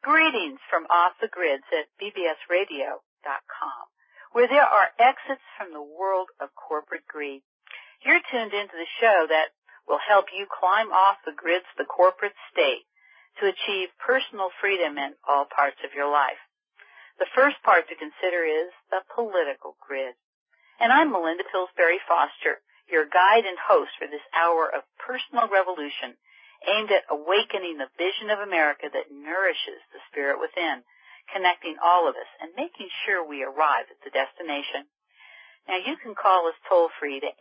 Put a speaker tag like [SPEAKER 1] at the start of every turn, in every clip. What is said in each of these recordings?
[SPEAKER 1] Greetings from Off the Grids at bbsradio.com, where there are exits from the world of corporate greed. You're tuned into the show that will help you climb off the grids, the corporate state, to achieve personal freedom in all parts of your life. The first part to consider is the political grid. And I'm Melinda Pillsbury Foster, your guide and host for this hour of personal revolution aimed at awakening the vision of America that nourishes the spirit within, connecting all of us and making sure we arrive at the destination. Now, you can call us toll-free to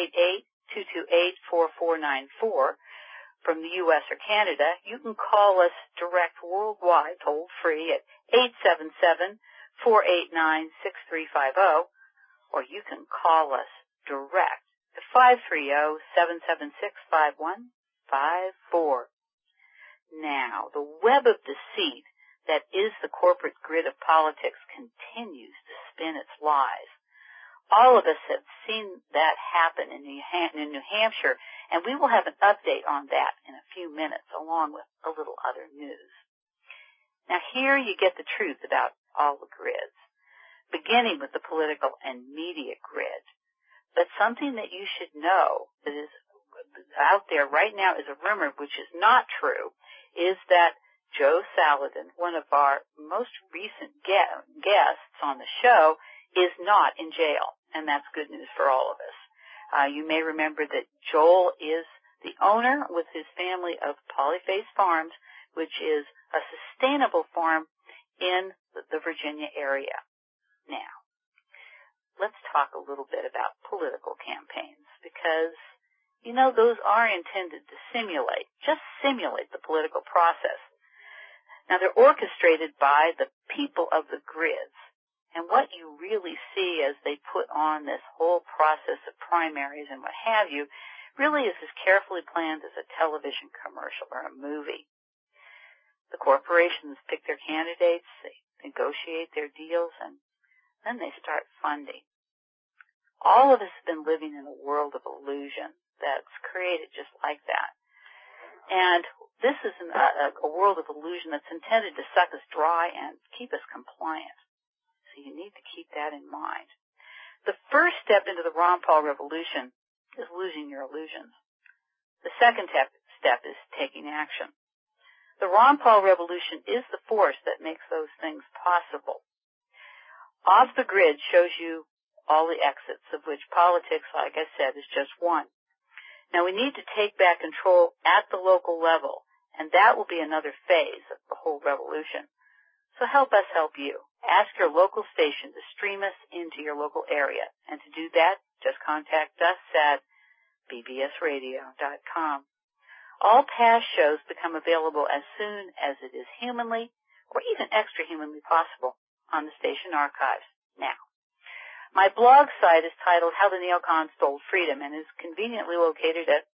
[SPEAKER 1] 888-228-4494 from the U.S. or Canada. You can call us direct worldwide toll-free at 877-489-6350, or you can call us direct to 530-776-5154. Now, the web of deceit that is the corporate grid of politics continues to spin its lies. All of us have seen that happen in New Hampshire, and we will have an update on that in a few minutes, along with a little other news. Now, here you get the truth about all the grids, beginning with the political and media grid. But something that you should know that is out there right now is a rumor, which is not true, is that Joe Salatin, one of our most recent guests on the show, is not in jail, and that's good news for all of us. You may remember that Joel is the owner with his family of Polyface Farms, which is a sustainable farm in the Virginia area. Now, let's talk a little bit about political campaigns, because you know, those are intended to just simulate the political process. Now, they're orchestrated by the people of the grids. And what you really see as they put on this whole process of primaries and what have you really is as carefully planned as a television commercial or a movie. The corporations pick their candidates, they negotiate their deals, and then they start funding. All of us have been living in a world of illusion that's created just like that. And this is a world of illusion that's intended to suck us dry and keep us compliant. So you need to keep that in mind. The first step into the Ron Paul revolution is losing your illusions. The second step is taking action. The Ron Paul revolution is the force that makes those things possible. Off the Grid shows you all the exits, of which politics, like I said, is just one. Now, we need to take back control at the local level, and that will be another phase of the whole revolution. So help us help you. Ask your local station to stream us into your local area, and to do that, just contact us at bbsradio.com. All past shows become available as soon as it is humanly, or even extra humanly possible, on the station archives. Now, my blog site is titled How the Neocons Stole Freedom and is conveniently located at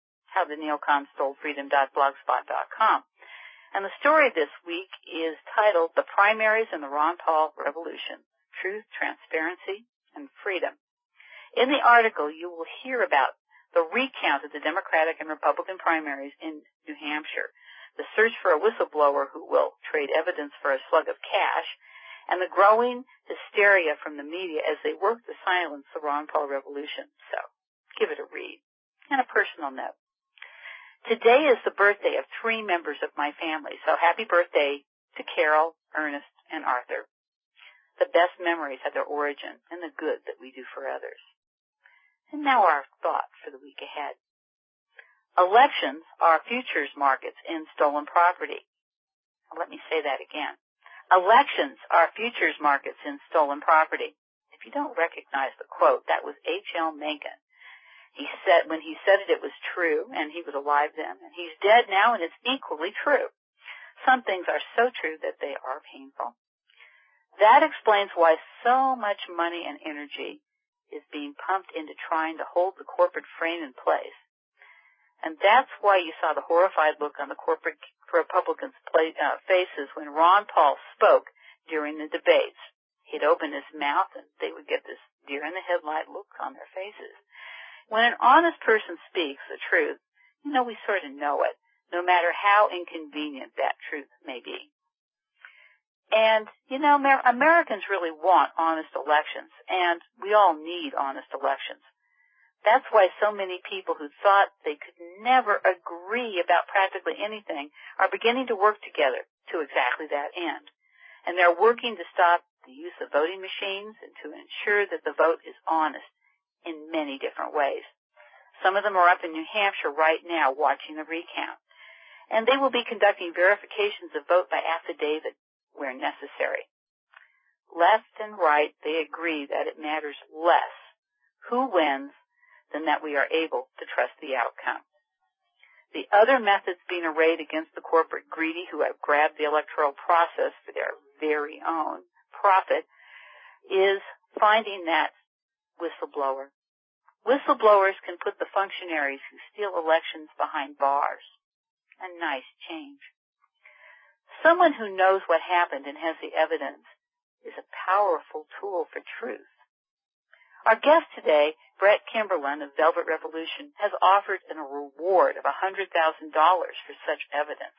[SPEAKER 1] howtheneoconsstoleFreedom.blogspot.com. And the story this week is titled The Primaries and the Ron Paul Revolution, Truth, Transparency, and Freedom. In the article, you will hear about the recount of the Democratic and Republican primaries in New Hampshire, the search for a whistleblower who will trade evidence for a slug of cash, and the growing hysteria from the media as they work to silence the Ron Paul revolution. So, give it a read. And a personal note. Today is the birthday of 3 members of my family, so happy birthday to Carol, Ernest, and Arthur. The best memories have their origin in the good that we do for others. And now our thought for the week ahead. Elections are futures markets in stolen property. Now, let me say that again. Elections are futures markets in stolen property. If you don't recognize the quote, that was H.L. Mencken. When he said it, it was true, and he was alive then. And he's dead now, and it's equally true. Some things are so true that they are painful. That explains why so much money and energy is being pumped into trying to hold the corporate frame in place. And that's why you saw the horrified look on the corporate Republicans' faces when Ron Paul spoke during the debates. He'd open his mouth and they would get this deer-in-the-headlight look on their faces. When an honest person speaks the truth, you know we sort of know it, no matter how inconvenient that truth may be. And, you know, Americans really want honest elections, and we all need honest elections. That's why so many people who thought they could never agree about practically anything are beginning to work together to exactly that end. And they're working to stop the use of voting machines and to ensure that the vote is honest in many different ways. Some of them are up in New Hampshire right now watching the recount. And they will be conducting verifications of vote by affidavit where necessary. Left and right, they agree that it matters less who wins than that we are able to trust the outcome. The other methods being arrayed against the corporate greedy who have grabbed the electoral process for their very own profit is finding that whistleblower. Whistleblowers can put the functionaries who steal elections behind bars. A nice change. Someone who knows what happened and has the evidence is a powerful tool for truth. Our guest today, Brett Kimberlin of Velvet Revolution, has offered a reward of $100,000 for such evidence.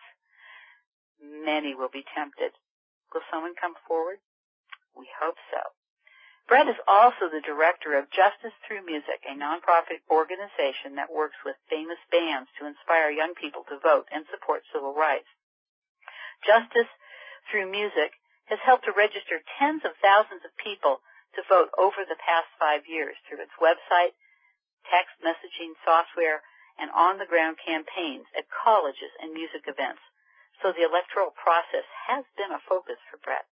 [SPEAKER 1] Many will be tempted. Will someone come forward? We hope so. Brett is also the director of Justice Through Music, a nonprofit organization that works with famous bands to inspire young people to vote and support civil rights. Justice Through Music has helped to register tens of thousands of people to vote over the past 5 years through its website, text messaging software, and on-the-ground campaigns at colleges and music events. So the electoral process has been a focus for Brett.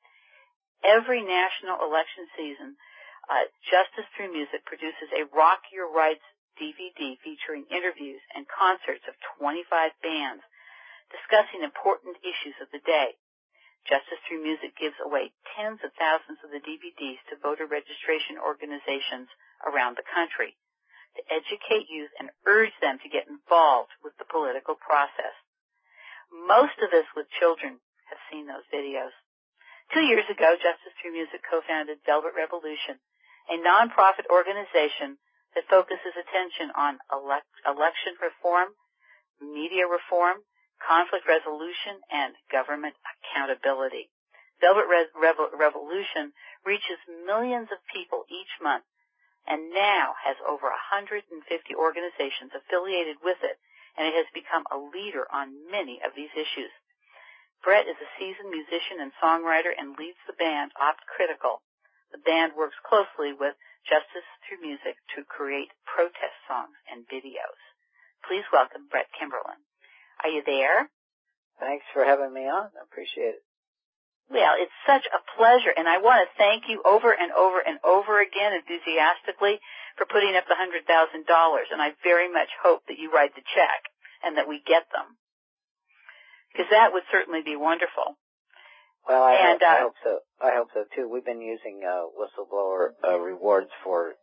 [SPEAKER 1] Every national election season, Justice Through Music produces a Rock Your Rights DVD featuring interviews and concerts of 25 bands discussing important issues of the day. Justice Through Music gives away tens of thousands of the DVDs to voter registration organizations around the country to educate youth and urge them to get involved with the political process. Most of us with children have seen those videos. 2 years ago, Justice Through Music co-founded Velvet Revolution, a nonprofit organization that focuses attention on election reform, media reform, conflict resolution, and government accountability. Velvet Revolution reaches millions of people each month and now has over 150 organizations affiliated with it, and it has become a leader on many of these issues. Brett is a seasoned musician and songwriter and leads the band Opt Critical. The band works closely with Justice Through Music to create protest songs and videos. Please welcome Brett Kimberlin. Are you there?
[SPEAKER 2] Thanks for having me on. I appreciate it.
[SPEAKER 1] Well, it's such a pleasure, and I want to thank you over and over and over again enthusiastically for putting up the $100,000, and I very much hope that you write the check and that we get them, because that would certainly be wonderful.
[SPEAKER 2] Well, I hope so. I hope so, too. We've been using whistleblower rewards for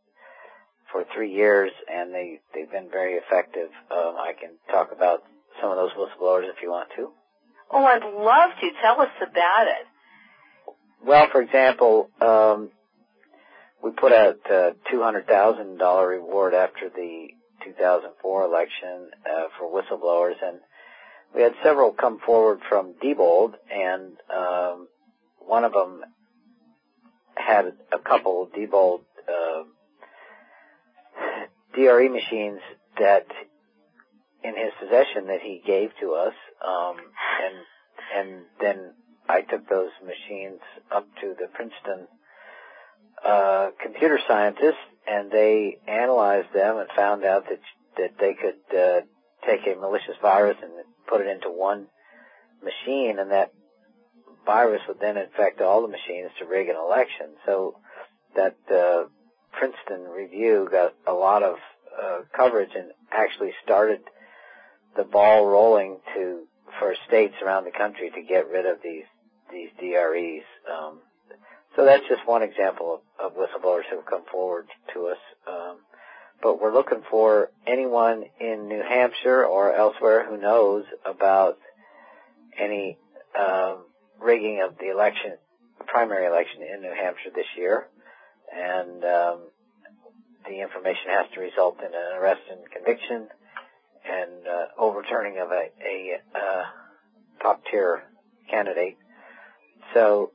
[SPEAKER 2] 3 years, and they've been very effective. I can talk about some of those whistleblowers if you want to.
[SPEAKER 1] Oh, I'd love to. Tell us about it.
[SPEAKER 2] Well, for example, we put out a $200,000 reward after the 2004 election for whistleblowers, and we had several come forward from Diebold, and one of them had a couple of Diebold DRE machines that in his possession that he gave to us, and then I took those machines up to the Princeton computer scientists, and they analyzed them and found out that they could take a malicious virus and put it into one machine, and that virus would then infect all the machines to rig an election. So that Princeton review got a lot of coverage and actually started the ball rolling for states around the country to get rid of these DREs. So that's just one example of whistleblowers who have come forward to us. But we're looking for anyone in New Hampshire or elsewhere who knows about any rigging of the election, primary election in New Hampshire this year. And the information has to result in an arrest and conviction and overturning of a top-tier candidate. So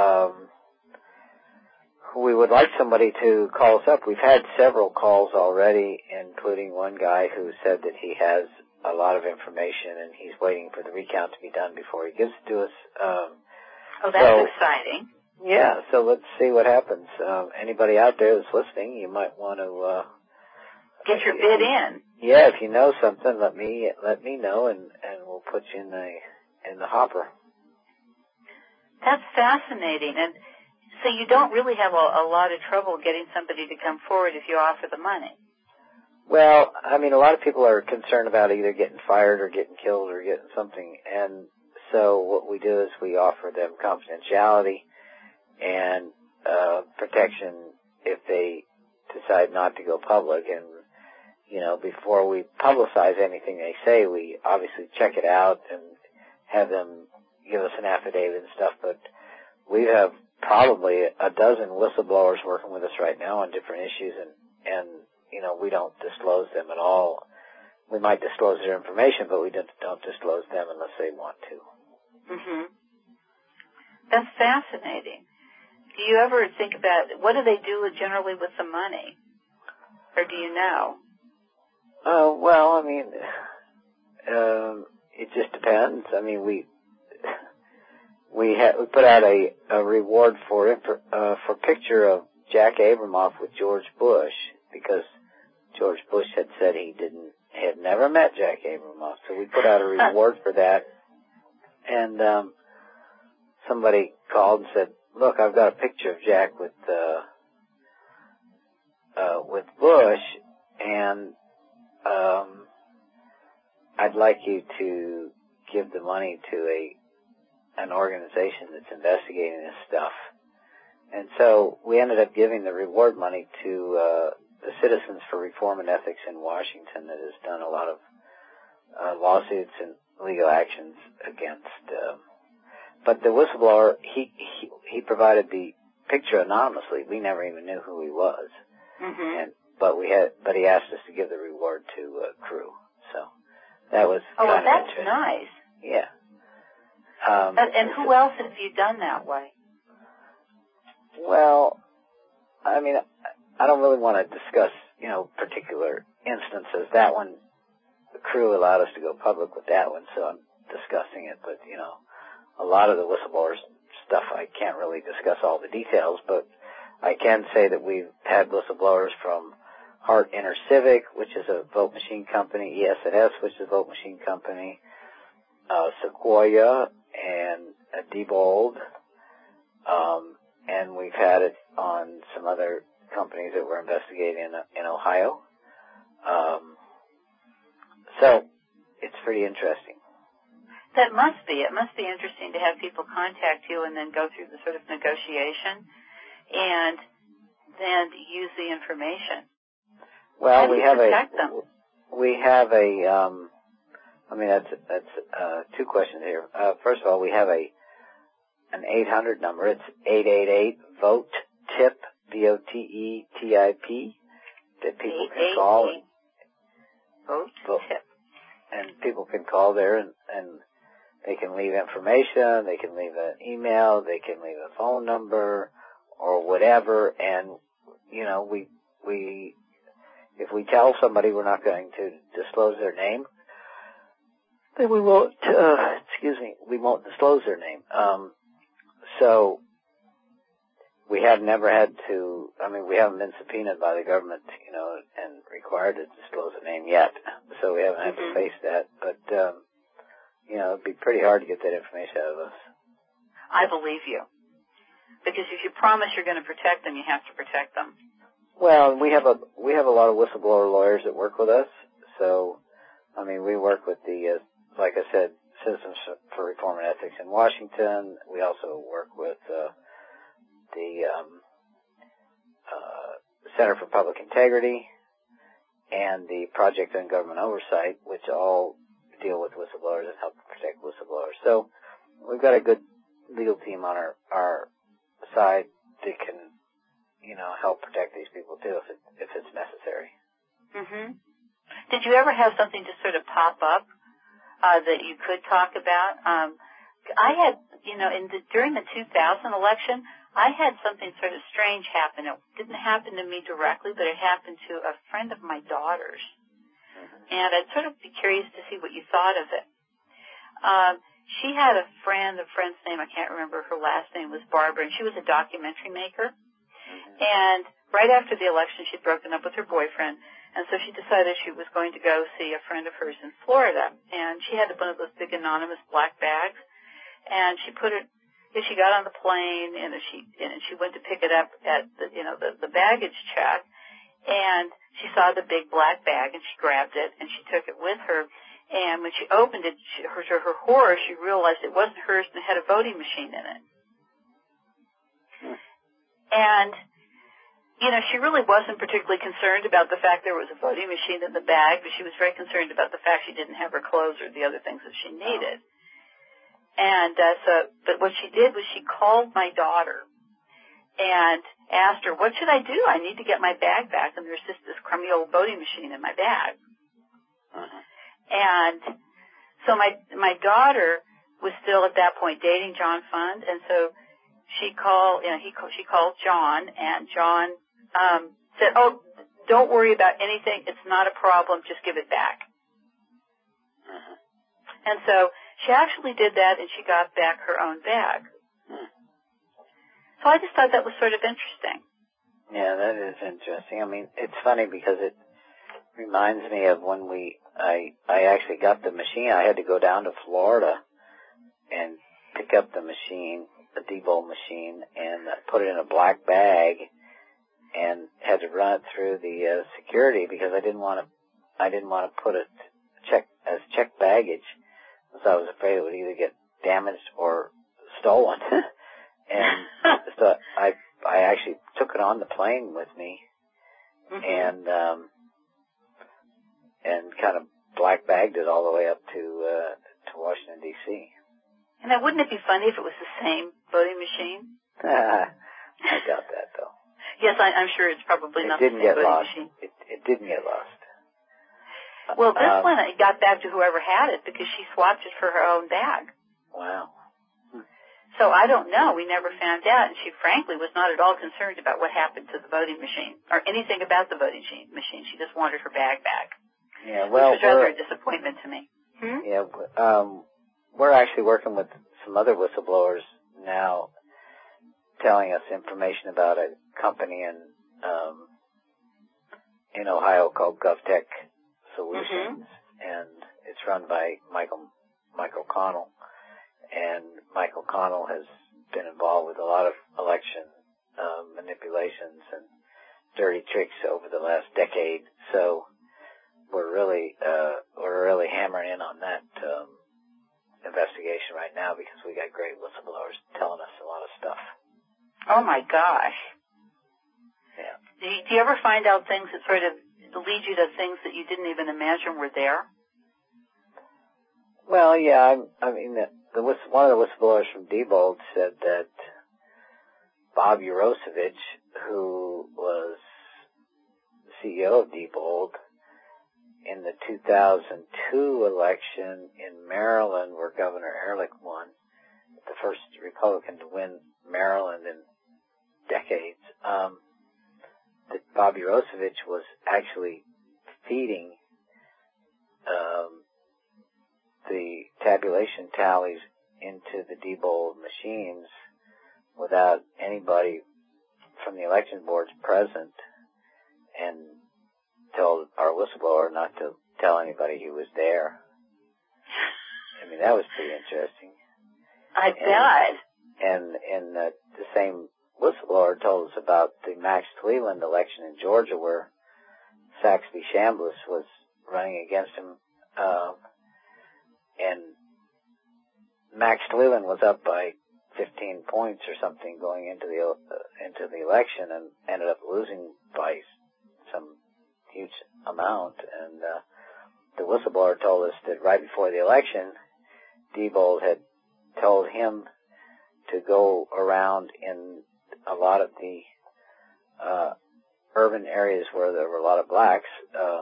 [SPEAKER 2] we would like somebody to call us up. We've had several calls already, including one guy who said that he has a lot of information and he's waiting for the recount to be done before he gives it to us.
[SPEAKER 1] That's exciting.
[SPEAKER 2] Yeah, so let's see what happens. Anybody out there that's listening, you might want to
[SPEAKER 1] get your bid in.
[SPEAKER 2] Yeah, if you know something, let me know, and we'll put you in the hopper.
[SPEAKER 1] That's fascinating, and so you don't really have a lot of trouble getting somebody to come forward if you offer the money.
[SPEAKER 2] Well, I mean, a lot of people are concerned about either getting fired or getting killed or getting something, and so what we do is we offer them confidentiality and protection if they decide not to go public. And, you know, before we publicize anything they say, we obviously check it out and have them give us an affidavit and stuff. But we have probably a dozen whistleblowers working with us right now on different issues, and you know, we don't disclose them at all. We might disclose their information, but we don't disclose them unless they want to.
[SPEAKER 1] Mm-hmm. That's fascinating. Do you ever think about, what do they do generally with the money? Or do you know?
[SPEAKER 2] Well, I mean, it just depends. I mean, we put out a reward for picture of Jack Abramoff with George Bush, because George Bush had said had never met Jack Abramoff. So we put out a reward for that. And somebody called and said, "Look, I've got a picture of Jack with Bush, and I'd like you to give the money to an organization that's investigating this stuff." And so we ended up giving the reward money to the Citizens for Reform and Ethics in Washington, that has done a lot of lawsuits and legal actions against. But the whistleblower, he provided the picture anonymously. We never even knew who he was.
[SPEAKER 1] Mm-hmm.
[SPEAKER 2] But he asked us to give the reward to Crew. So that was
[SPEAKER 1] kind
[SPEAKER 2] of
[SPEAKER 1] that's
[SPEAKER 2] interesting.
[SPEAKER 1] Nice.
[SPEAKER 2] Yeah.
[SPEAKER 1] And who else have you done that way?
[SPEAKER 2] Well, I mean, I don't really want to discuss, you know, particular instances. That one, the Crew allowed us to go public with that one, so I'm discussing it. But, you know, a lot of the whistleblowers stuff, I can't really discuss all the details, but I can say that we've had whistleblowers from Hart InterCivic, which is a vote machine company, ES&S, which is a vote machine company, Sequoia, and Diebold, and we've had it on some other companies that we're investigating in Ohio. So it's pretty interesting.
[SPEAKER 1] That must be. It must be interesting to have people contact you and then go through the sort of negotiation and then use the information.
[SPEAKER 2] Well,
[SPEAKER 1] How do you protect them?
[SPEAKER 2] I mean, that's two questions here. First of all, we have an 800 number. It's 888-VOTE-TIP, VOTETIP, that people can call.
[SPEAKER 1] VOTE-TIP.
[SPEAKER 2] And people can call there and they can leave information, they can leave an email, they can leave a phone number or whatever. And, you know, if we tell somebody we're not going to disclose their name, then we won't, we won't disclose their name. So we have never had to, we haven't been subpoenaed by the government, you know, and required to disclose a name yet. So we haven't had to face that. But, you know, it'd be pretty hard to get that information out of us.
[SPEAKER 1] I believe you. Because if you promise you're going to protect them, you have to protect them.
[SPEAKER 2] Well, we have a lot of whistleblower lawyers that work with us. So, we work with the, like I said, Citizens for Reform and Ethics in Washington. We also work with the Center for Public Integrity and the Project on Government Oversight, which all deal with whistleblowers and help protect whistleblowers. So we've got a good legal team on our side that can, you know, help protect these people too if it's necessary.
[SPEAKER 1] Mm-hmm. Did you ever have something just sort of pop up that you could talk about? I had during the 2000 election, I had something sort of strange happen. It didn't happen to me directly, but it happened to a friend of my daughter's. And I'd sort of be curious to see what you thought of it. She had a friend's name, I can't remember, her last name was Barbara, and she was a documentary maker. And right after the election, she'd broken up with her boyfriend, and so she decided she was going to go see a friend of hers in Florida. And she had one of those big anonymous black bags, and she put it, she got on the plane, and she went to pick it up at the baggage check, and she saw the big black bag, and she grabbed it, and she took it with her. And when she opened it, to her horror, she realized it wasn't hers and it had a voting machine in it. And, she really wasn't particularly concerned about the fact there was a voting machine in the bag, but she was very concerned about the fact she didn't have her clothes or the other things that she needed. And but what she did was she called my daughter and asked her, what should I do? I need to get my bag back, and there's this crummy old voting machine in my bag. And so my daughter was still at that point dating John Fund, and so she called John, and John said, "Oh, don't worry about anything. It's not a problem. Just give it back." And so she actually did that, and she got back her own bag. So I just thought that was sort of interesting.
[SPEAKER 2] Yeah, that is interesting. I mean, it's funny because it reminds me of when I actually got the machine. I had to go down to Florida and pick up the machine, the Diebold machine, and put it in a black bag, and had to run it through the security because I didn't want to put it as checked baggage, so I was afraid it would either get damaged or stolen. And so I actually took it on the plane with me, and kind of black bagged it all the way up to Washington D.C.
[SPEAKER 1] And now, wouldn't it be funny if it was the same voting machine?
[SPEAKER 2] I doubt that, though.
[SPEAKER 1] Yes, I'm sure it's probably not the same voting machine.
[SPEAKER 2] It didn't get lost.
[SPEAKER 1] Well, this one, it got back to whoever had it because she swapped it for her own bag.
[SPEAKER 2] Wow.
[SPEAKER 1] So I don't know. We never found out, and she frankly was not at all concerned about what happened to the voting machine or anything about the voting machine. She just wanted her bag back.
[SPEAKER 2] Yeah, well,
[SPEAKER 1] which was rather a disappointment to me.
[SPEAKER 2] Yeah, we're actually working with some other whistleblowers now, telling us information about a company in Ohio called GovTech Solutions, and it's run by Michael Connell. And Michael Connell has been involved with a lot of election manipulations and dirty tricks over the last decade. So we're really hammering in on that investigation right now because we got great whistleblowers telling us a lot of stuff.
[SPEAKER 1] Oh my gosh!
[SPEAKER 2] Yeah.
[SPEAKER 1] Do you ever find out things that sort of lead you to things that you didn't even imagine were there?
[SPEAKER 2] Well, yeah. I mean, one of the whistleblowers from Diebold said that Bob Urosevich, who was the CEO of Diebold, in the 2002 election in Maryland, where Governor Ehrlich won, the first Republican to win Maryland in decades, that Bob Urosevich was actually feeding the tabulation tallies into the Diebold machines without anybody from the election boards present, and told our whistleblower not to tell anybody he was there. I mean, that was pretty interesting.
[SPEAKER 1] I bet.
[SPEAKER 2] And the same whistleblower told us about the Max Cleland election in Georgia, where Saxby Chambliss was running against him, and Max Cleland was up by 15 points or something going into the election, and ended up losing by some huge amount. And the whistleblower told us that right before the election, Diebold had told him to go around in a lot of the urban areas where there were a lot of blacks,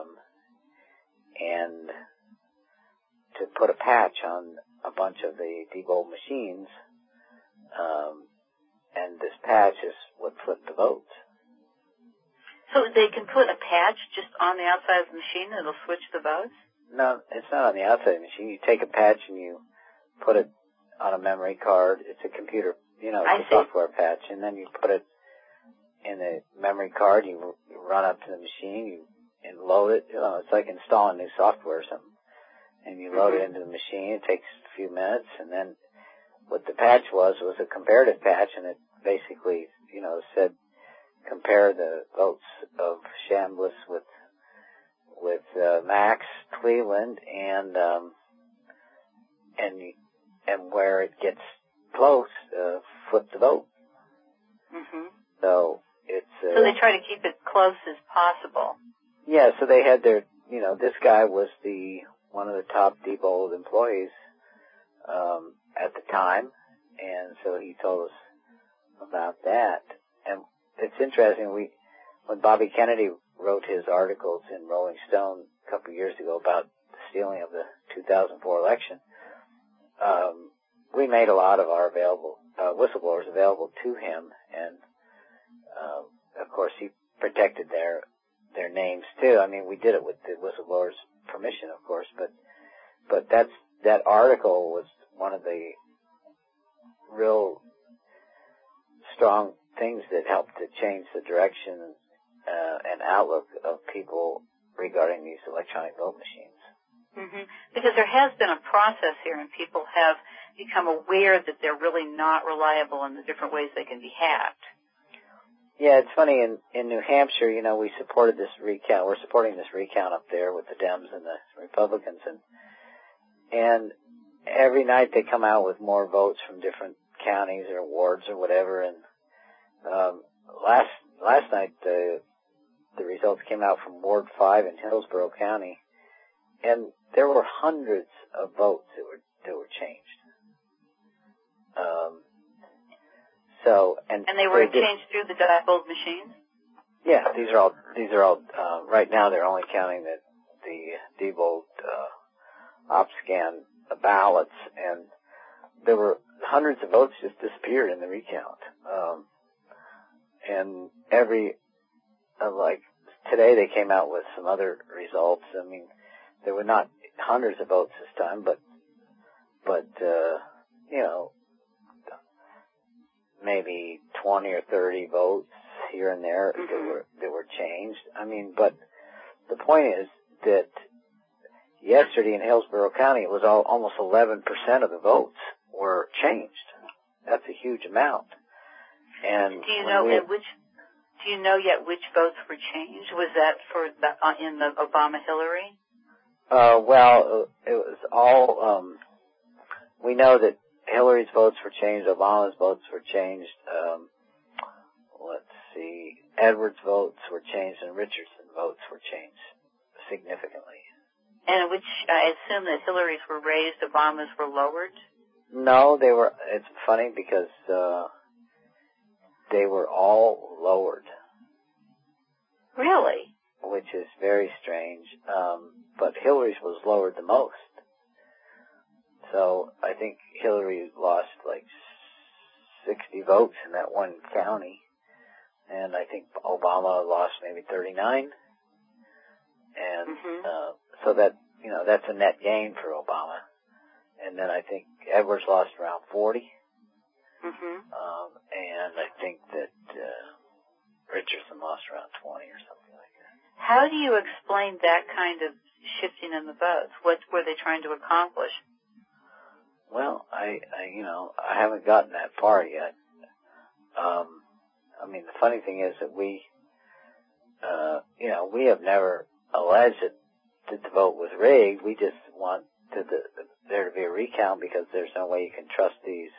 [SPEAKER 2] and to put a patch on a bunch of the Diebold machines what flipped the votes.
[SPEAKER 1] So they can put a patch just on the outside of the machine and it'll switch the votes?
[SPEAKER 2] No, it's not on the outside of the machine. You take a patch and you put it on a memory card. It's a computer, it's a software patch, and then you put it in the memory card. You run up to the machine, and load it. It's like installing new software or something. And you load it into the machine. It takes a few minutes, and then what the patch was a comparative patch, and it basically, said compare the votes of Chambliss with Max Cleveland, and where it gets close, flip the vote.
[SPEAKER 1] Mm-hmm.
[SPEAKER 2] So it's
[SPEAKER 1] so they try to keep it close as possible.
[SPEAKER 2] Yeah. So they had their, this guy was one of the top Diebold employees at the time, and so he told us about that. And it's interesting. When Bobby Kennedy wrote his articles in Rolling Stone a couple of years ago about the stealing of the 2004 election, we made a lot of our whistleblowers available to him, and of course he protected their names too. I mean, we did it with the whistleblowers' permission, of course, but that article was one of the real strong things that helped to change the direction and outlook of people regarding these electronic vote machines.
[SPEAKER 1] Mm-hmm. Because there has been a process here, and people have become aware that they're really not reliable in the different ways they can be hacked.
[SPEAKER 2] Yeah, it's funny, in New Hampshire, we supported this recount. We're supporting this recount up there with the Dems and the Republicans, and every night they come out with more votes from different counties or wards or whatever, and last night the results came out from Ward 5 in Hillsborough County, and there were hundreds of votes that were changed.
[SPEAKER 1] And they were changed through the Diebold machines?
[SPEAKER 2] Yeah, these are all right now they're only counting the Diebold OpScan ballots, and there were hundreds of votes just disappeared in the recount. And like today they came out with some other results. I mean, there were not hundreds of votes this time, but maybe 20 or 30 votes here and there that were changed. I mean, but the point is that yesterday in Hillsborough County, it was almost 11% of the votes were changed. That's a huge amount. And
[SPEAKER 1] do you know yet which votes were changed? Was that for in the Obama-Hillary?
[SPEAKER 2] Well, it was all. We know that Hillary's votes were changed. Obama's votes were changed. Let's see. Edwards' votes were changed, and Richardson votes were changed significantly.
[SPEAKER 1] And which I assume that Hillary's were raised, Obama's were lowered?
[SPEAKER 2] No, they were. It's funny because they were all lowered.
[SPEAKER 1] Really?
[SPEAKER 2] Which is very strange. But Hillary's was lowered the most. So I think Hillary lost like 60 votes in that one county, and I think Obama lost maybe 39. And so that that's a net gain for Obama. And then I think Edwards lost around 40. And I think that Richardson lost around 20 or something like that.
[SPEAKER 1] How do you explain that kind of shifting in the votes? What were they trying to accomplish?
[SPEAKER 2] Well, I haven't gotten that far yet. I mean, the funny thing is that we have never alleged that the vote was rigged. We just want there to be a recount because there's no way you can trust these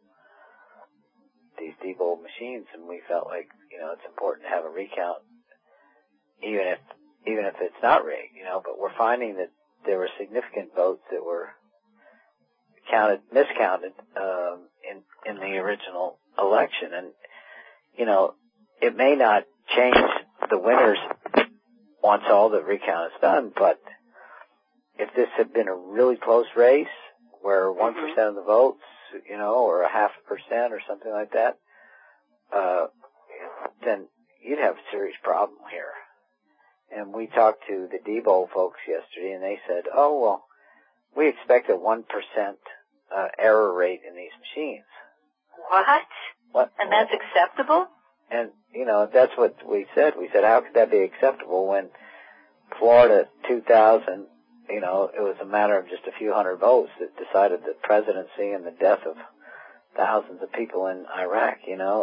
[SPEAKER 2] Diebold machines, and we felt like it's important to have a recount, even if it's not rigged. But we're finding that there were significant votes that were miscounted in the original election, and it may not change the winners once all the recount is done, but if this had been a really close race where 1% of the votes, or 0.5% or something like that, then you'd have a serious problem here. And we talked to the Diebold folks yesterday, and they said, oh, well, we expect a 1% error rate in these machines.
[SPEAKER 1] What? And that's acceptable?
[SPEAKER 2] And, that's what we said. We said, how could that be acceptable when Florida 2000, it was a matter of just a few hundred votes that decided the presidency and the death of thousands of people in Iraq,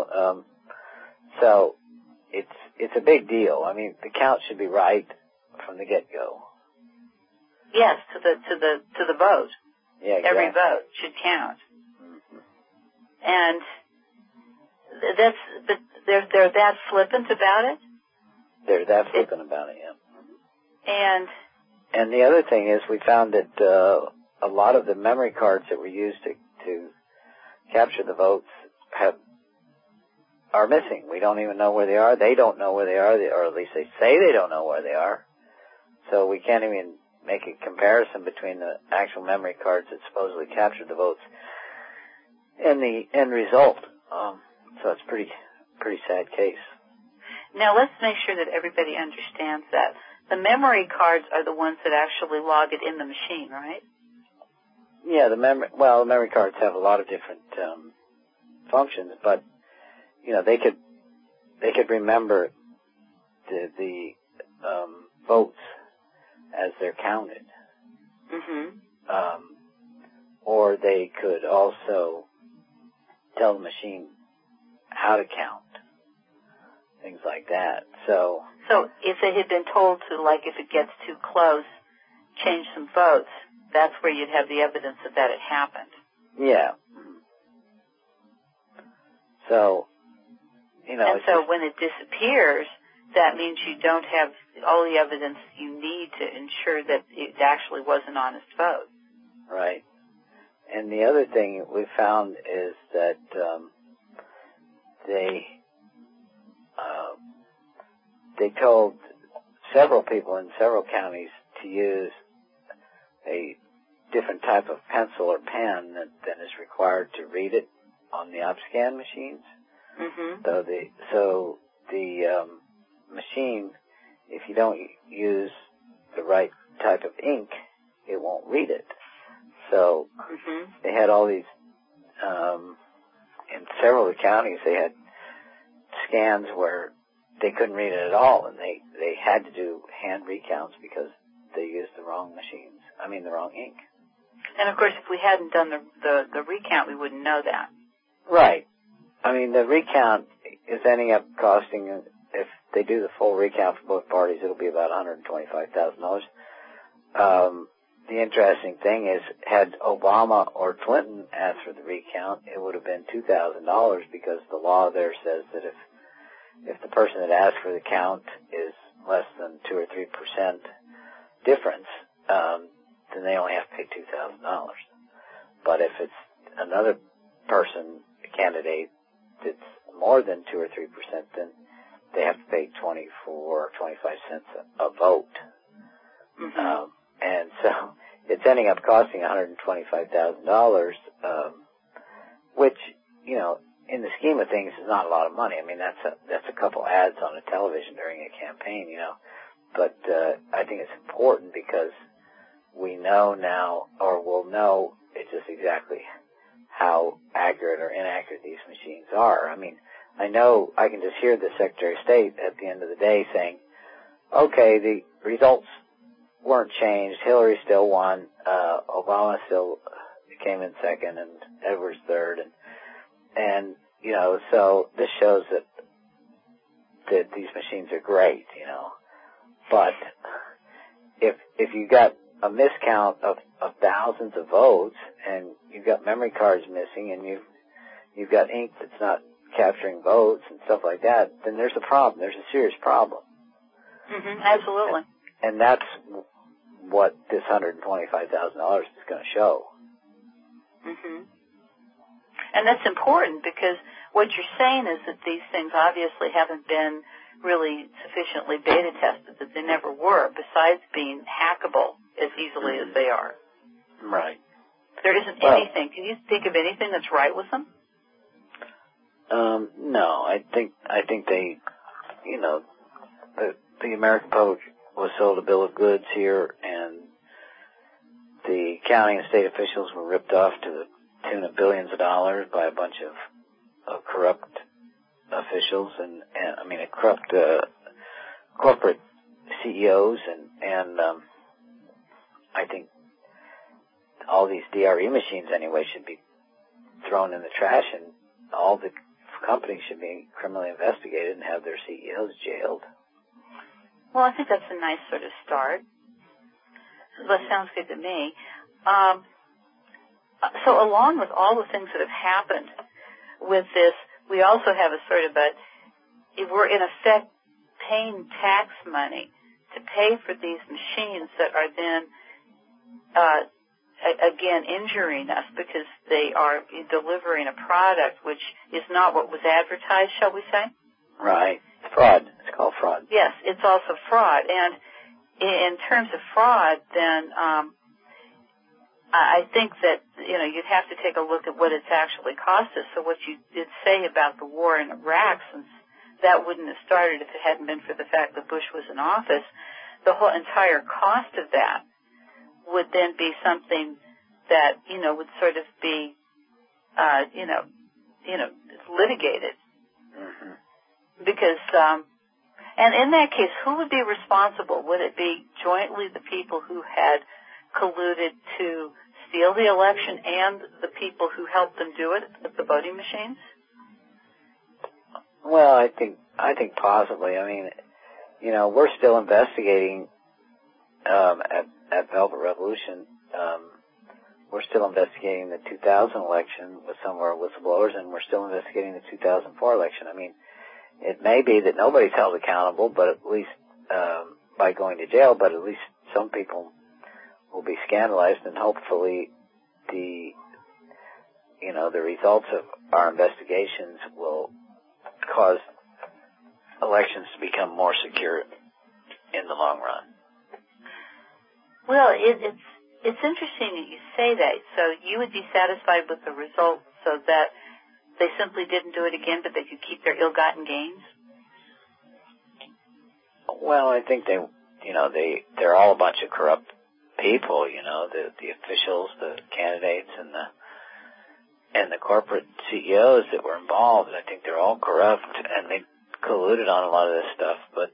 [SPEAKER 2] So it's a big deal. I mean, the count should be right from the get-go.
[SPEAKER 1] Yes, to the vote.
[SPEAKER 2] Yeah, exactly.
[SPEAKER 1] Every vote should count.
[SPEAKER 2] Mm-hmm.
[SPEAKER 1] And but they're that flippant about it?
[SPEAKER 2] They're that flippant about it, yeah.
[SPEAKER 1] And
[SPEAKER 2] the other thing is we found that a lot of the memory cards that were used to capture the votes are missing. We don't even know where they are. They don't know where they are, or at least they say they don't know where they are. So we can't even make a comparison between the actual memory cards that supposedly captured the votes and the end result. So it's pretty sad case.
[SPEAKER 1] Now let's make sure that everybody understands that. The memory cards are the ones that actually log it in the machine, right?
[SPEAKER 2] Yeah, the memory cards have a lot of different functions, but they could remember the votes as they're counted.
[SPEAKER 1] Mm-hmm.
[SPEAKER 2] Or they could also tell the machine how to count, things like that. So
[SPEAKER 1] if they had been told to, like, if it gets too close, change some votes, that's where you'd have the evidence that had happened.
[SPEAKER 2] Yeah. So,
[SPEAKER 1] And so when it disappears, that means you don't have all the evidence you need to ensure that it actually was an honest vote.
[SPEAKER 2] Right. And the other thing we found is that they told several people in several counties to use a different type of pencil or pen than is required to read it on the OpScan machines.
[SPEAKER 1] Mm-hmm.
[SPEAKER 2] So the machine, if you don't use the right type of ink, it won't read it. So they had all these, in several of the counties, they had scans where they couldn't read it at all, and they had to do hand recounts because they used the wrong the wrong ink.
[SPEAKER 1] And of course, if we hadn't done the recount, we wouldn't know that.
[SPEAKER 2] Right. I mean, the recount is ending up costing, if they do the full recount for both parties, it'll be about $125,000. The interesting thing is, had Obama or Clinton asked for the recount, it would have been $2,000 because the law there says that if the person that asked for the count is less than 2 or 3% difference, then they only have to pay $2,000. But if it's another person, a candidate, that's more than 2 or 3%, then they have to pay 24 or 25 cents a vote.
[SPEAKER 1] Mm-hmm.
[SPEAKER 2] And so it's ending up costing $125,000, which, in the scheme of things is not a lot of money. I mean, that's a couple ads on a television during a campaign, But I think it's important because we know now, or will know, just exactly how accurate or inaccurate these machines are. I mean, I know I can just hear the Secretary of State at the end of the day saying, okay, the results weren't changed. Hillary still won. Obama still came in second, and Edwards third, and so this shows that these machines are great, But if you got a miscount of thousands of votes, and you've got memory cards missing, and you've got ink that's not capturing votes and stuff like that, then there's a problem. There's a serious problem.
[SPEAKER 1] Mm-hmm, absolutely.
[SPEAKER 2] And that's what this $125,000 is going to show.
[SPEAKER 1] Mm-hmm. And that's important because what you're saying is that these things obviously haven't been really sufficiently beta tested, that they never were, besides being hackable as easily as they are.
[SPEAKER 2] Right.
[SPEAKER 1] There isn't anything. Can you think of anything that's right with them?
[SPEAKER 2] No, I think they the American public was sold a bill of goods here, and the county and state officials were ripped off to the tune of billions of dollars by a bunch of corrupt officials and corrupt corporate CEOs, and I think all these DRE machines anyway should be thrown in the trash, and all the companies should be criminally investigated and have their CEOs jailed.
[SPEAKER 1] Well, I think that's a nice sort of start. That sounds good to me. So along with all the things that have happened with this, we also have a sort of we're in effect paying tax money to pay for these machines that are then, again, injuring us because they are delivering a product which is not what was advertised, shall we say?
[SPEAKER 2] Right. It's fraud. It's called fraud.
[SPEAKER 1] Yes, it's also fraud. And in terms of fraud, then I think that, you'd have to take a look at what it's actually cost us. So what you did say about the war in Iraq, since that wouldn't have started if it hadn't been for the fact that Bush was in office, the whole entire cost of that would then be something that, would sort of be, litigated.
[SPEAKER 2] Mm-hmm.
[SPEAKER 1] Because, and in that case, who would be responsible? Would it be jointly the people who had colluded to steal the election and the people who helped them do it with the voting machines?
[SPEAKER 2] Well, I think possibly. I mean, we're still investigating at Velvet Revolution. We're still investigating the 2000 election with some of our whistleblowers, and we're still investigating the 2004 election. I mean, it may be that nobody's held accountable, but at least by going to jail, but at least some people will be scandalized, and hopefully the results of our investigations will cause elections to become more secure in the long run.
[SPEAKER 1] Well, it's interesting that you say that. So you would be satisfied with the result so that they simply didn't do it again, but they could keep their ill-gotten gains? Well,
[SPEAKER 2] I think they're all a bunch of corrupt people, the officials, the candidates, and the corporate CEOs that were involved. I think they're all corrupt, and they colluded on a lot of this stuff. But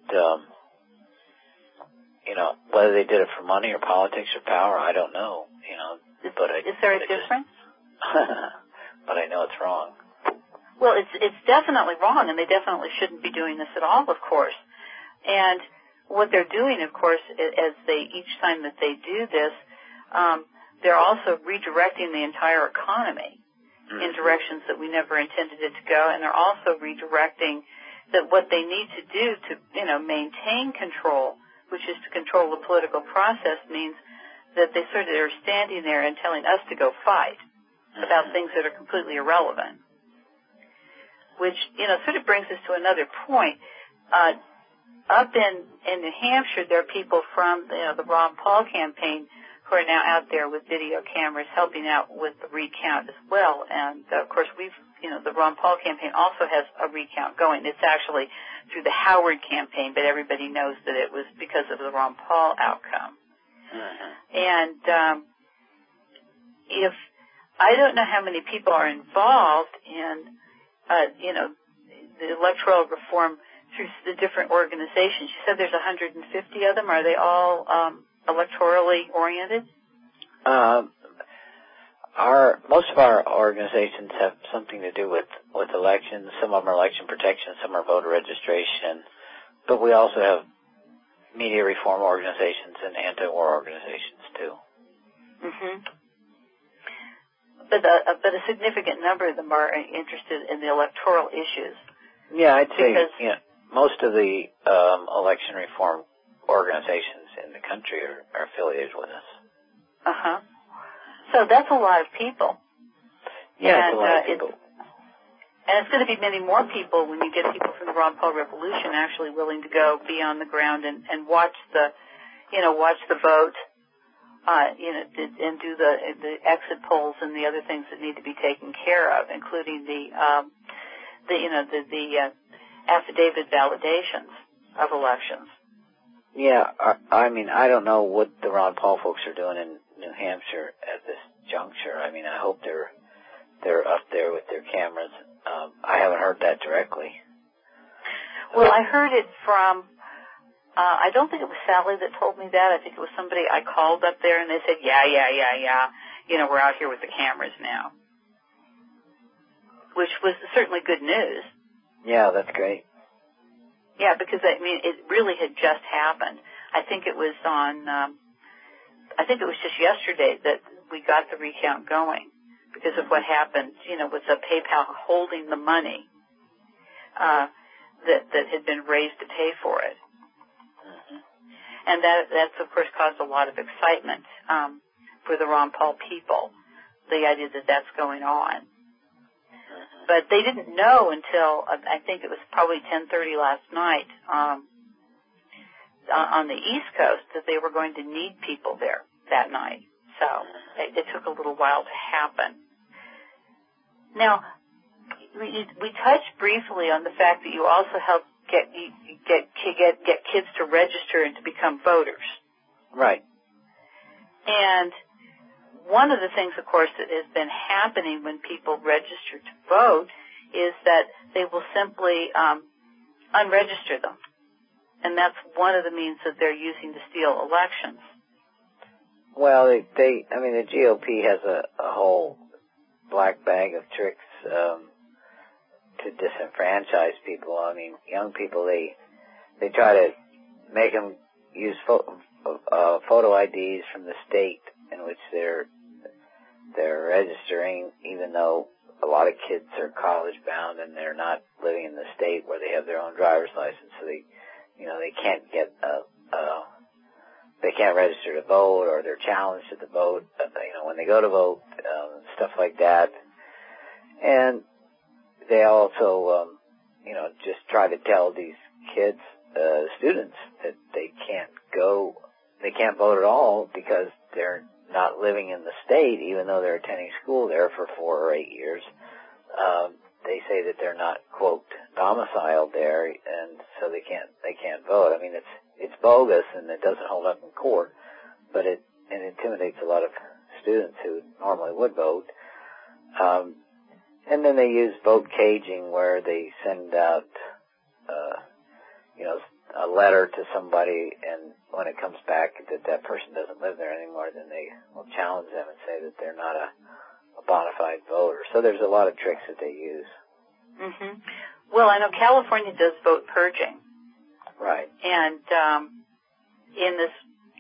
[SPEAKER 2] whether they did it for money or politics or power, I don't know.
[SPEAKER 1] Is there a difference?
[SPEAKER 2] But I know it's wrong.
[SPEAKER 1] Well, it's definitely wrong, and they definitely shouldn't be doing this at all, of course. And what they're doing, of course, each time that they do this, they're also redirecting the entire economy in directions that we never intended it to go, and they're also redirecting that what they need to do to, maintain control, which is to control the political process, means that they sort of are standing there and telling us to go fight about things that are completely irrelevant. Which, sort of brings us to another point. Up in New Hampshire, there are people from the Ron Paul campaign who are now out there with video cameras helping out with the recount as well. And, of course, the Ron Paul campaign also has a recount going. It's actually through the Howard campaign, but everybody knows that it was because of the Ron Paul outcome. And if I don't know how many people are involved in the electoral reform through the different organizations. You said there's 150 of them. Are they all electorally oriented?
[SPEAKER 2] Most of our organizations have something to do with elections. Some of them are election protection, some are voter registration. But we also have media reform organizations and anti-war organizations too. Mm-hmm.
[SPEAKER 1] But a significant number of them are interested in the electoral issues.
[SPEAKER 2] Yeah, I'd say most of the election reform organizations in the country are affiliated with us.
[SPEAKER 1] Uh-huh. So that's a lot of people.
[SPEAKER 2] Yeah, it's a lot of people.
[SPEAKER 1] And it's going to be many more people when you get people from the Ron Paul Revolution actually willing to go be on the ground and watch the vote. And do the exit polls and the other things that need to be taken care of, including the affidavit validations of elections.
[SPEAKER 2] Yeah, I mean, I don't know what the Ron Paul folks are doing in New Hampshire at this juncture. I mean, I hope they're up there with their cameras. I haven't heard that directly.
[SPEAKER 1] Well, I heard it from, I don't think it was Sally that told me that. I think it was somebody I called up there, and they said, yeah. You know, we're out here with the cameras now. Which was certainly good news.
[SPEAKER 2] Yeah, that's great.
[SPEAKER 1] Yeah, because, I mean, it really had just happened. I think it was just yesterday that we got the recount going because of what happened, you know, with the PayPal holding the money that had been raised to pay for it.
[SPEAKER 2] Mm-hmm.
[SPEAKER 1] And that's, of course, caused a lot of excitement for the Ron Paul people, the idea that that's going on. But they didn't know until, I think it was probably 10:30 last night on the East Coast, that they were going to need people there that night. So it took a little while to happen. Now, we touched briefly on the fact that you also help get kids to register and to become voters.
[SPEAKER 2] Right.
[SPEAKER 1] And one of the things, of course, that has been happening when people register to vote is that they will simply unregister them. And that's one of the means that they're using to steal elections.
[SPEAKER 2] Well, I mean, the GOP has a whole black bag of tricks to disenfranchise people. I mean, young people, they try to make them use photo IDs from the state in which they're registering, even though a lot of kids are college bound and they're not living in the state where they have their own driver's license, so they can't get they can't register to vote, or they're challenged to the vote, when they go to vote, stuff like that. And they also, just try to tell these kids, students, that they can't vote at all because they're not living in the state, even though they're attending school there for 4 or 8 years. They say that they're not, quote, domiciled there, and so they can't vote. I mean, it's bogus and it doesn't hold up in court, but it intimidates a lot of students who normally would vote. And then they use vote caging, where they send out, a letter to somebody, and when it comes back that person doesn't live there anymore, then they will challenge them and say that they're not a bona fide voter. So there's a lot of tricks that they use.
[SPEAKER 1] Mm-hmm. Well, I know California does vote purging.
[SPEAKER 2] Right.
[SPEAKER 1] And in the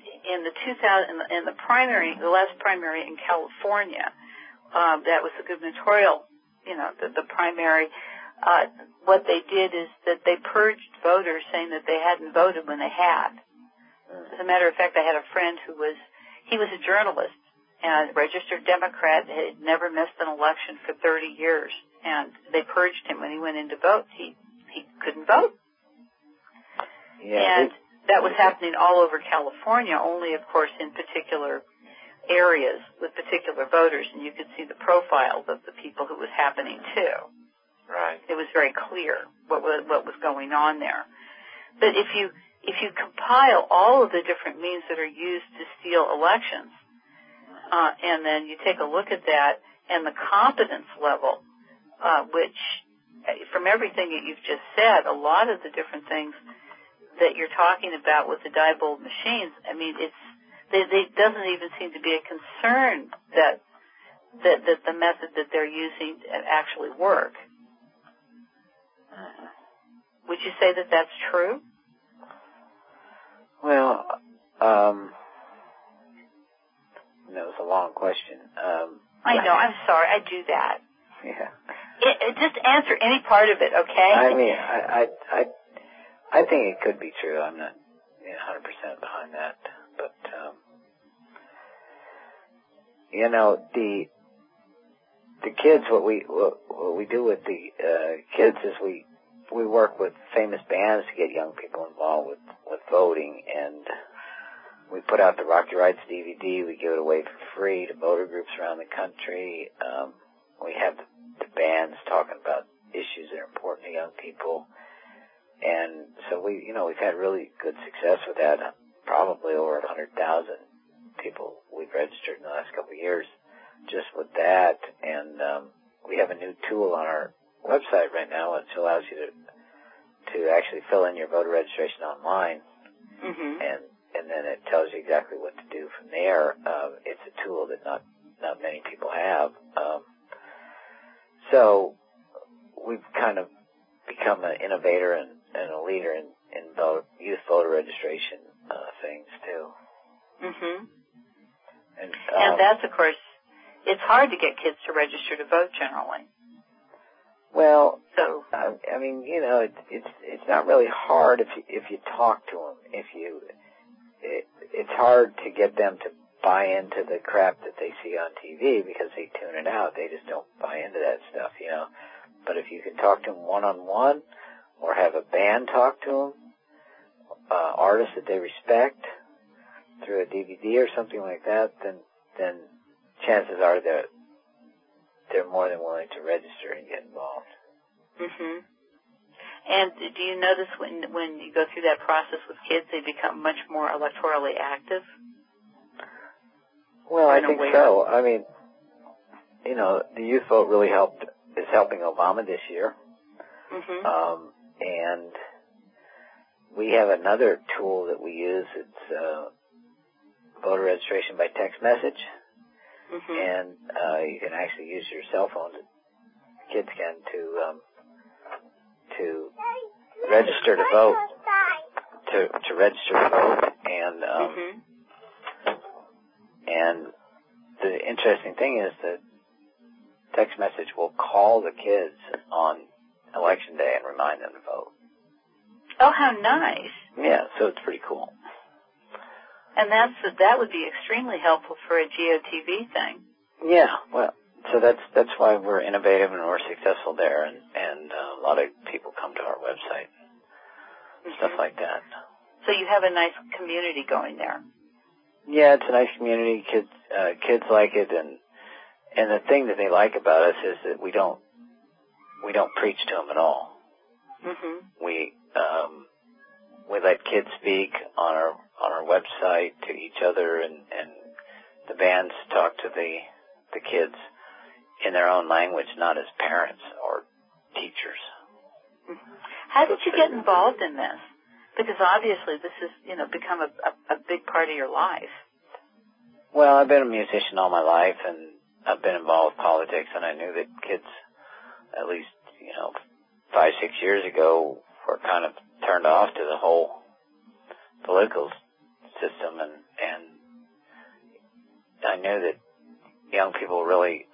[SPEAKER 1] last primary in California, that was the gubernatorial, the primary. What they did is that they purged voters, saying that they hadn't voted when they had. As a matter of fact, I had a friend he was a journalist and a registered Democrat, had never missed an election for 30 years, and they purged him when he went in to vote. He couldn't vote.
[SPEAKER 2] Yeah,
[SPEAKER 1] and that was happening all over California, only, of course, in particular areas with particular voters, and you could see the profiles of the people who was happening to.
[SPEAKER 2] Right.
[SPEAKER 1] It was very clear what was going on there. But if you compile all of the different means that are used to steal elections, and then you take a look at that and the competence level, which, from everything that you've just said, a lot of the different things that you're talking about with the Diebold machines, I mean, there doesn't even seem to be a concern that the method that they're using actually work. Would you say that that's true?
[SPEAKER 2] Well, that was a long question.
[SPEAKER 1] I know. I'm sorry. I do that.
[SPEAKER 2] Yeah.
[SPEAKER 1] Just answer any part of it, okay?
[SPEAKER 2] I mean, I think it could be true. I'm not 100% behind that, but the kids. What we do with the kids is we work with famous bands to get young people involved with voting, and we put out the Rocky Rights DVD. We give it away for free to voter groups around the country. We have the bands talking about issues that are important to young people. we've had really good success with that. Probably over 100,000 people we've registered in the last couple of years just with that. And we have a new tool on our website right now which allows you to actually fill in your voter registration online, and then it tells you exactly what to do from there. It's a tool that not many people have. So we've kind of become an innovator and a leader in youth voter registration things too.
[SPEAKER 1] And that's, of course, it's hard to get kids to register to vote generally.
[SPEAKER 2] Well, so I mean, it's not really hard if you talk to them. It's hard to get them to buy into the crap that they see on TV because they tune it out. They just don't buy into that stuff, But if you can talk to them one-on-one, or have a band talk to them, artists that they respect through a DVD or something like that, then chances are that they're more than willing to register and get involved.
[SPEAKER 1] And do you notice when you go through that process with kids, they become much more electorally active?
[SPEAKER 2] Well, I think so. I mean, the youth vote really is helping Obama this year. And we have another tool that we use. It's voter registration by text message. And you can actually use your cell phone, kids can, to register to vote, to register to vote. And the interesting thing is that text message will call the kids on election day and remind them to vote.
[SPEAKER 1] Oh, how nice.
[SPEAKER 2] Yeah, so it's pretty cool.
[SPEAKER 1] And that would be extremely helpful for a GOTV thing.
[SPEAKER 2] Yeah, well, so that's why we're innovative and we're successful there, and a lot of people come to our website, stuff like that.
[SPEAKER 1] So you have a nice community going there.
[SPEAKER 2] Yeah, it's a nice community. Kids like it, and the thing that they like about us is that we don't preach to them at all. We let kids speak on our website to each other, and the bands talk to the kids in their own language, not as parents or teachers.
[SPEAKER 1] How did you get involved in this? Because obviously this has, become a big part of your life.
[SPEAKER 2] Well, I've been a musician all my life, and I've been involved with politics, and I knew that kids, at least, 5-6 years ago, were kind of turned off to the whole political system, and I knew that young people really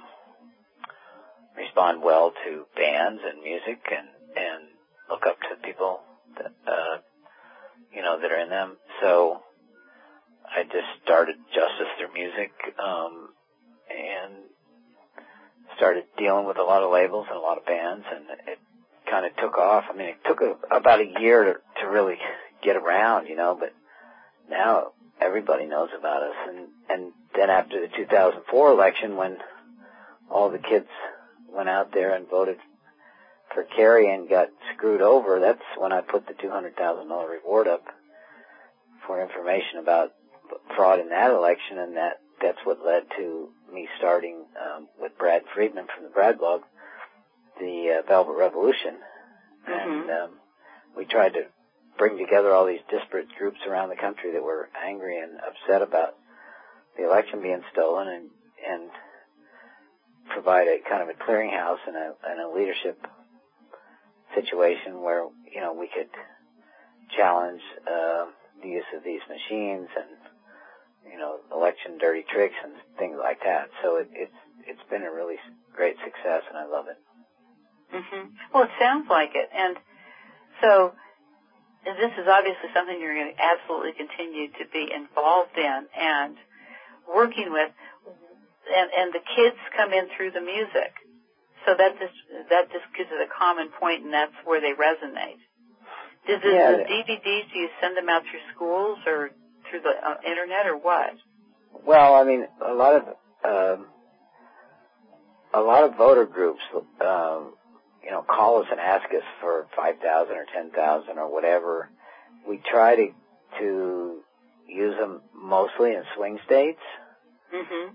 [SPEAKER 2] respond well to bands and music and look up to people that that are in them. So I just started Justice Through Music and started dealing with a lot of labels and a lot of bands, and it kind of took off. I mean, it took about a year to really get around, but now everybody knows about us. And then after the 2004 election, when all the kids went out there and voted for Kerry and got screwed over, that's when I put the $200,000 reward up for information about fraud in that election, and that's what led to me starting with Brad Friedman from the Brad blog, the Velvet Revolution. And we tried to bring together all these disparate groups around the country that were angry and upset about the election being stolen, and provide a kind of a clearinghouse and a leadership situation where we could challenge the use of these machines and election dirty tricks and things like that. So it's been a really great success, and I love it.
[SPEAKER 1] Well, it sounds like it, and so this is obviously something you're going to absolutely continue to be involved in and working with, and the kids come in through the music. So that just gives it a common point, and that's where they resonate. The DVDs, do you send them out through schools or through the internet, or what? Well,
[SPEAKER 2] I mean, a lot of voter groups, call us and ask us for 5,000 or 10,000 or whatever. We try to use them mostly in swing states.
[SPEAKER 1] Mm-hmm.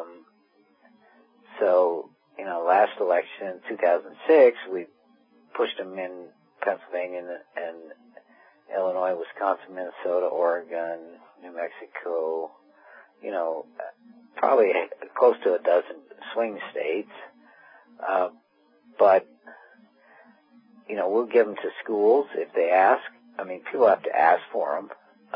[SPEAKER 2] So, last election, 2006, we pushed them in Pennsylvania and Illinois, Wisconsin, Minnesota, Oregon, New Mexico, probably close to a dozen swing states. But, we'll give them to schools if they ask. I mean, people have to ask for them.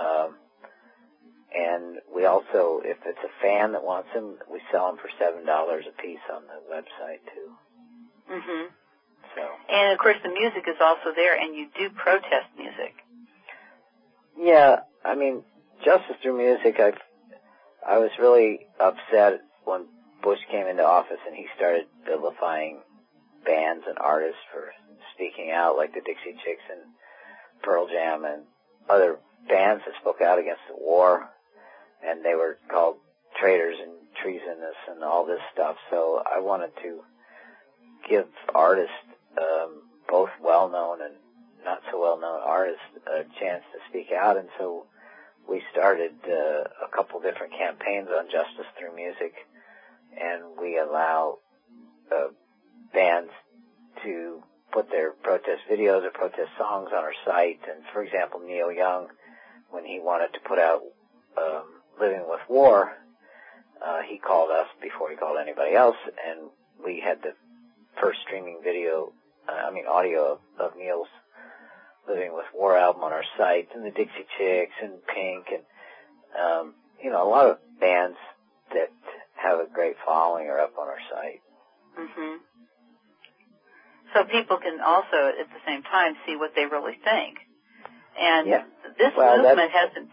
[SPEAKER 2] And we also, if it's a fan that wants them, we sell them for $7 a piece on the website, too.
[SPEAKER 1] Mm-hmm.
[SPEAKER 2] So.
[SPEAKER 1] And, of course, the music is also there, and you do protest music.
[SPEAKER 2] Yeah, I mean, Justice Through Music, I was really upset when Bush came into office and he started vilifying bands and artists for speaking out, like the Dixie Chicks and Pearl Jam and other bands that spoke out against the war, and they were called traitors and treasonous and all this stuff. So I wanted to give artists, both well-known and not so well-known artists, a chance to speak out, and so we started a couple different campaigns on Justice Through Music, and we allow bands to put their protest videos or protest songs on our site. And, for example, Neil Young, when he wanted to put out Living with War, he called us before he called anybody else, and we had the first streaming audio of Neil's Living with War album on our site, and the Dixie Chicks and Pink, and, a lot of bands that have a great following are up on our site.
[SPEAKER 1] Mm-hmm. So people can also, at the same time, see what they really think. And this movement hasn't...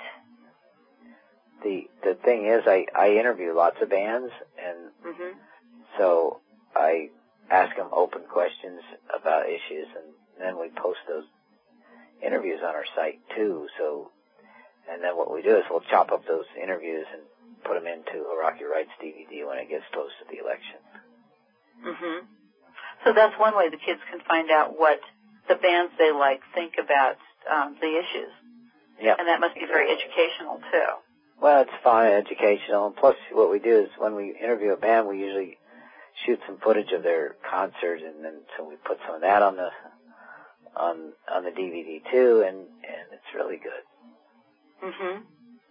[SPEAKER 2] The thing is, I interview lots of bands, and so I ask them open questions about issues, and then we post those interviews on our site, too. So, and then what we do is we'll chop up those interviews and put them into a Rocky Rights DVD when it gets close to the election.
[SPEAKER 1] Mm-hmm. So that's one way the kids can find out what the bands they like think about the issues.
[SPEAKER 2] Yeah.
[SPEAKER 1] And that must be very educational, too.
[SPEAKER 2] Well, it's fun, educational. And plus, what we do is when we interview a band, we usually shoot some footage of their concert, and then so we put some of that on the DVD, too, and it's really good.
[SPEAKER 1] Mm-hmm.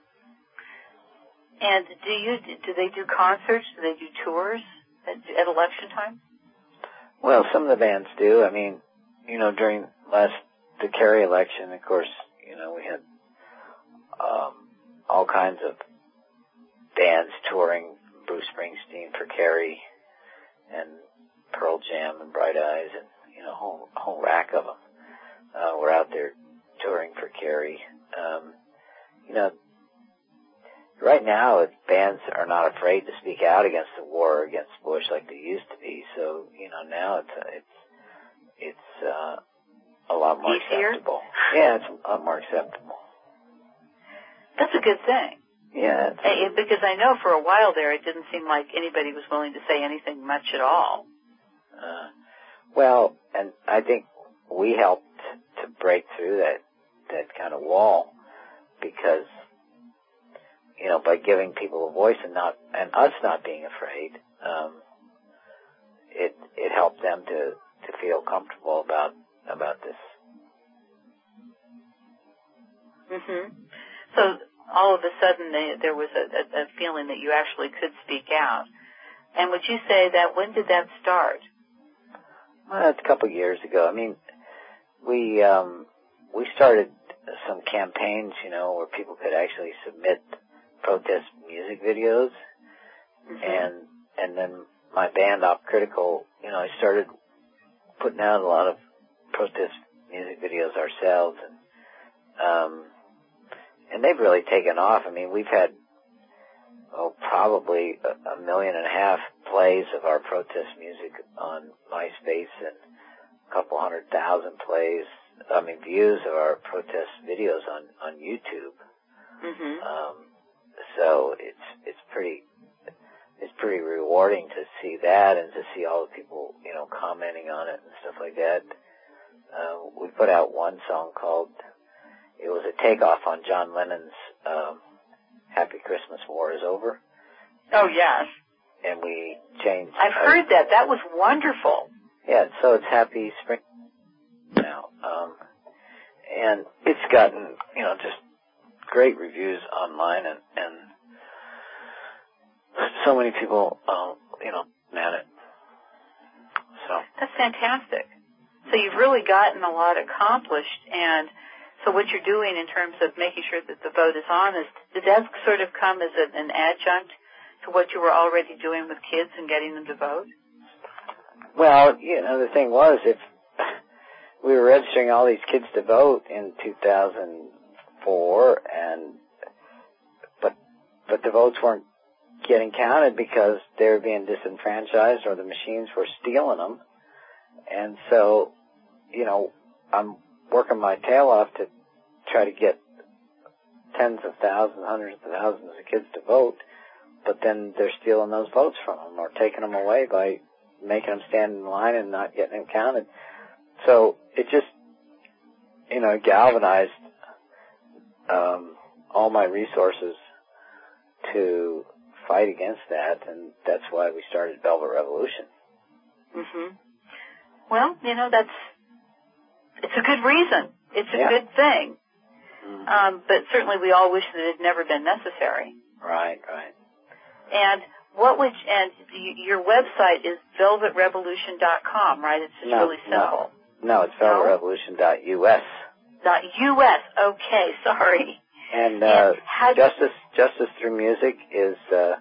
[SPEAKER 1] And do they do concerts? Do they do tours at election time?
[SPEAKER 2] Well, some of the bands do. I mean, during the Kerry election, of course, we had all kinds of bands touring, Bruce Springsteen for Kerry, and Pearl Jam and Bright Eyes, and, a whole rack of them were out there touring for Kerry. Right now, bands are not afraid to speak out against the war, against Bush, like they used to be. So, now it's a lot more
[SPEAKER 1] easier?
[SPEAKER 2] acceptable. Yeah, it's a lot more acceptable.
[SPEAKER 1] That's a good thing.
[SPEAKER 2] Yeah.
[SPEAKER 1] Because I know for a while there, it didn't seem like anybody was willing to say anything much at all.
[SPEAKER 2] Well, and I think we helped to break through that kind of wall, because by giving people a voice and us not being afraid, it helped them to feel comfortable about this.
[SPEAKER 1] Mm-hmm. So all of a sudden there was a feeling that you actually could speak out. And would you say that, when did that start?
[SPEAKER 2] Well, it's a couple of years ago. I mean, we started some campaigns, where people could actually submit protest music videos, and then my band Op Critical, I started putting out a lot of protest music videos ourselves, and they've really taken off. I mean, we've had probably 1.5 million plays of our protest music on MySpace, and a couple 100,000 views of our protest videos on YouTube.
[SPEAKER 1] Mm-hmm.
[SPEAKER 2] So it's pretty it's pretty rewarding to see that and to see all the people, commenting on it and stuff like that. We put out one song called, it was a takeoff on John Lennon's Happy Christmas, War is Over.
[SPEAKER 1] Oh, yes.
[SPEAKER 2] And we changed.
[SPEAKER 1] I've heard that. That was wonderful.
[SPEAKER 2] Yeah, so it's Happy Spring now. And it's gotten, just great reviews online and so many people, at it. So.
[SPEAKER 1] That's fantastic. So you've really gotten a lot accomplished, and so what you're doing in terms of making sure that the vote is honest, did that sort of come as an adjunct to what you were already doing with kids and getting them to vote?
[SPEAKER 2] Well, the thing was, if we were registering all these kids to vote in 2004, but the votes weren't getting counted because they were being disenfranchised or the machines were stealing them. And so, I'm working my tail off to try to get tens of thousands, hundreds of thousands of kids to vote, but then they're stealing those votes from them or taking them away by making them stand in line and not getting them counted. So it just, galvanized all my resources to fight against that, and that's why we started Velvet Revolution.
[SPEAKER 1] Mm-hmm. Well, it's a good reason. It's a good thing. Mm-hmm. But certainly we all wish that it had never been necessary.
[SPEAKER 2] Right.
[SPEAKER 1] And your website is velvetrevolution.com, right? It's just really simple.
[SPEAKER 2] No, it's velvetrevolution.us.
[SPEAKER 1] .us. Okay, sorry.
[SPEAKER 2] And Justice Through Music is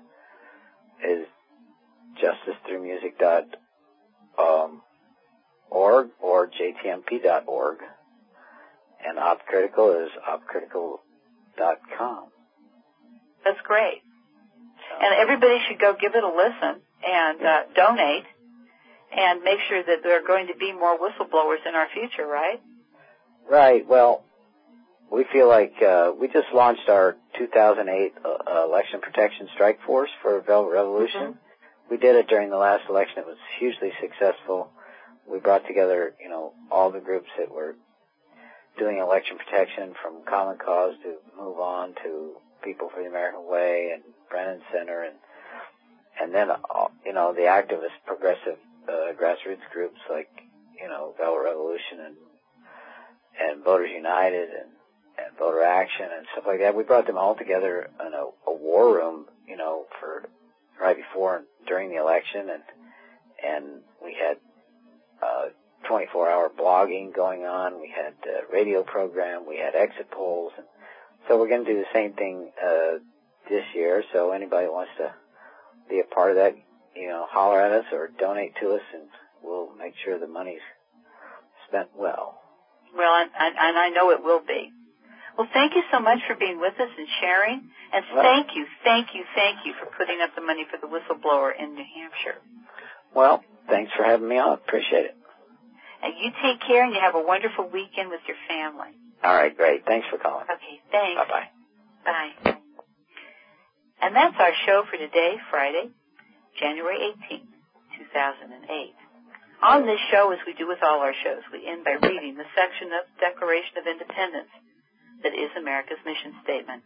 [SPEAKER 2] justicethroughmusic.org or jtmp.org, and Opcritical is opcritical.com.
[SPEAKER 1] That's great. And everybody should go give it a listen and donate and make sure that there are going to be more whistleblowers in our future, right?
[SPEAKER 2] Right. Well, we feel like we just launched our 2008 Election Protection Strike Force for Velvet Revolution. Mm-hmm. We did it during the last election. It was hugely successful. We brought together, all the groups that were doing election protection, from Common Cause to Move On to People for the American Way and Brennan Center, and then, the activist progressive grassroots groups like, Velvet Revolution and Voters United and Voter Action and stuff like that. We brought them all together in a war room, for right before and during the election, and we had 24-hour blogging going on. We had a radio program. We had exit polls. And so we're going to do the same thing this year. So anybody who wants to be a part of that, holler at us or donate to us, and we'll make sure the money's spent well.
[SPEAKER 1] Well, and I know it will be. Well, thank you so much for being with us and sharing. And thank you for putting up the money for the whistleblower in New Hampshire.
[SPEAKER 2] Well, thanks for having me on. Appreciate it.
[SPEAKER 1] And you take care, and you have a wonderful weekend with your family.
[SPEAKER 2] All right, great. Thanks for calling.
[SPEAKER 1] Okay, thanks.
[SPEAKER 2] Bye-bye.
[SPEAKER 1] Bye. And that's our show for today, Friday, January 18th, 2008. On this show, as we do with all our shows, we end by reading the section of the Declaration of Independence that is America's mission statement.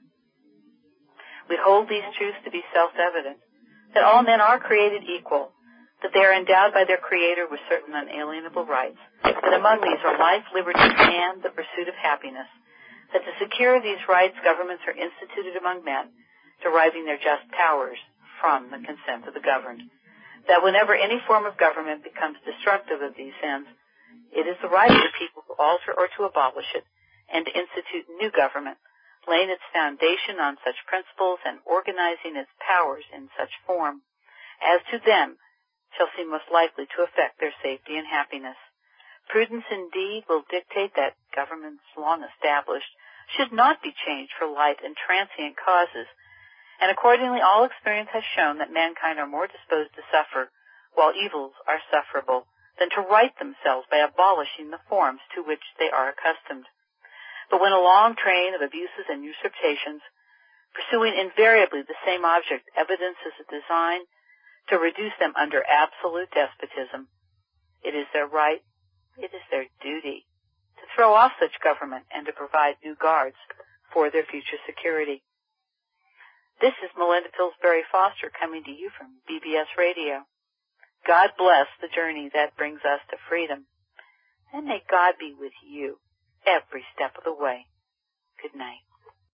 [SPEAKER 1] We hold these truths to be self-evident, that all men are created equal, that they are endowed by their Creator with certain unalienable rights, that among these are life, liberty, and the pursuit of happiness, that to secure these rights, governments are instituted among men, deriving their just powers from the consent of the governed, that whenever any form of government becomes destructive of these ends, it is the right of the people to alter or to abolish it, and to institute new government, laying its foundation on such principles and organizing its powers in such form as to them shall seem most likely to affect their safety and happiness. Prudence indeed will dictate that governments long established should not be changed for light and transient causes, and accordingly all experience has shown that mankind are more disposed to suffer, while evils are sufferable, than to right themselves by abolishing the forms to which they are accustomed. But when a long train of abuses and usurpations, pursuing invariably the same object, evidences a design to reduce them under absolute despotism. It is their right, it is their duty to throw off such government and to provide new guards for their future security. This is Melinda Pillsbury Foster coming to you from BBS Radio. God bless the journey that brings us to freedom, and may God be with you every step of the way. Good night.